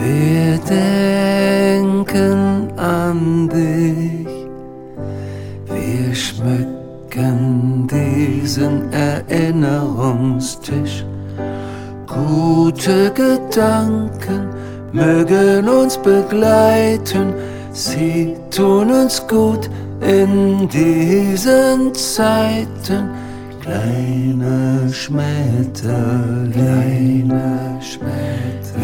Wir denken an dich, wir schmücken diesen Erinnerungstisch. Gute Gedanken mögen uns begleiten, sie tun uns gut in diesen Zeiten. Kleine Schmetterlinge,